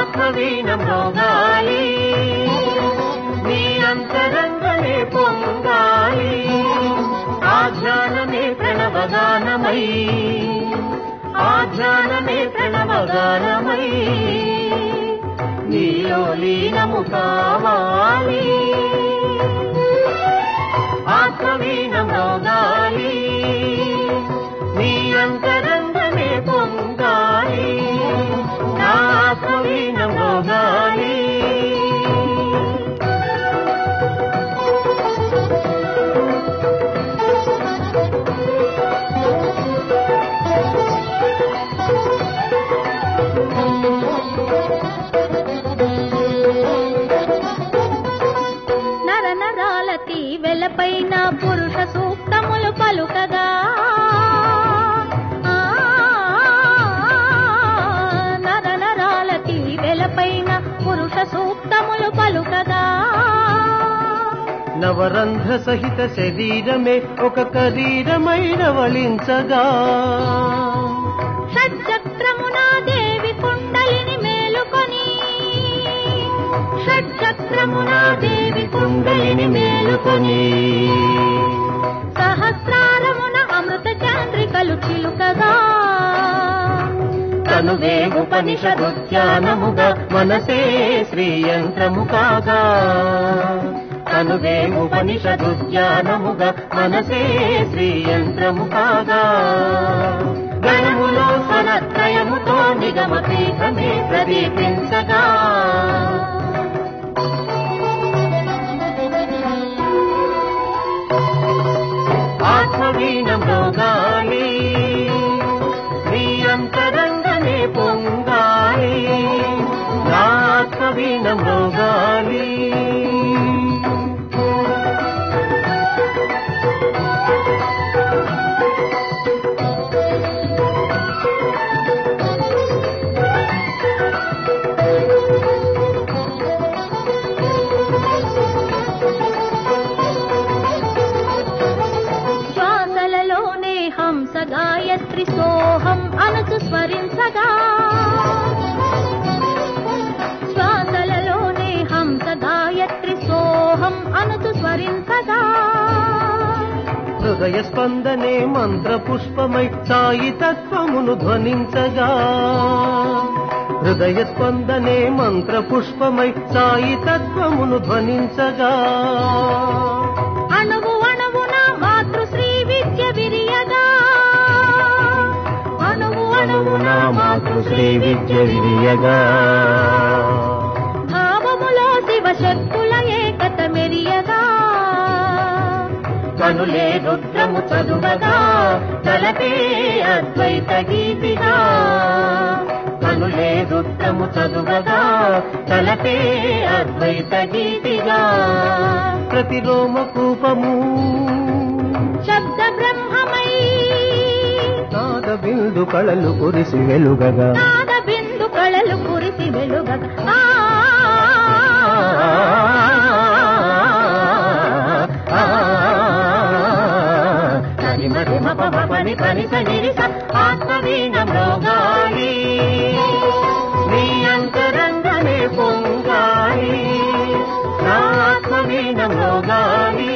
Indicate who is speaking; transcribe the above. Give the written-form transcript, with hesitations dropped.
Speaker 1: ఆత్మవీణం రోగాలి నీ అంతరంగమే పొంగాలి ఆ జ్ఞానమే ప్రణవగానమై ఆ జ్ఞానమే ప్రణవగానమై నీలో లీనము కావాలి ఆత్మవీణం రోగాలి నీ అంతరంగమే పొంగాలి నా ఆత్మవీణం రోగాలి
Speaker 2: వెలపైన పురుష సూక్తములు పలుకగా నరనరాలకి వెలపైన పురుష సూక్తములు పలుకగా
Speaker 1: నవరంధ్ర సహిత శరీరమే ఒక శరీరమైన వళించగా
Speaker 2: షట్చక్రమున దేవి కుండలిని మేలుకొని షట్చక్రమున దేవి
Speaker 1: కుండలిని మేలుకొని
Speaker 2: సహస్రారమున అమృత చాంద్రికలు చిలుకగా
Speaker 1: తనువేగుపనిషదు ధ్యానముగా మనసే శ్రీయంత్రము కాగా తనువేగుపనిషదు ధ్యానముగా మనసే శ్రీయంత్రము కాగా గణములో స్వరత్రయముతో నిగమ పీఠమే ప్రదీపించగా ఆత్మవీణం రోగాలి నీ అంతరంగమే పొంగాలి నా ఆత్మవీణం రోగాలి
Speaker 2: గాయత్రి సోహం అనుచు స్మరించగా శ్వాసలలోనే హంస గాయత్రి సోహం అనుచు స్మరించగా
Speaker 1: హృదయ స్పందనే మంత్ర పుష్పమై సాయి తత్వమును ధ్వనించగా హృదయ స్పందనే మంత్ర పుష్పమై సాయి తత్వమును ధ్వనించగా
Speaker 2: అణువు అణువున మాతృశ్రీ విద్య విరియగా
Speaker 1: అణువున మాతృశ్రీ విద్య విరియగా
Speaker 2: భావములో శివశక్తుల ఏకత మెరియగా
Speaker 1: కనులే రుద్రము చదువగా తలపే అద్వైత గీతిగా కనులే రుద్రము చదువగా తలపే అద్వైత గీతిగా ప్రతిరోమ కూపము
Speaker 2: శబ్ద బ్రహ్మమై
Speaker 1: నాద బిందు కళలు కురిసి వెలుగగా
Speaker 2: నాద బిందు కళలు కురిసి వెలుగగా
Speaker 1: పని పని సనిరిస ఆత్మవీణం రోగాలి నీ అంతరంగమే పొంగాలి నా ఆత్మవీణం రోగాలి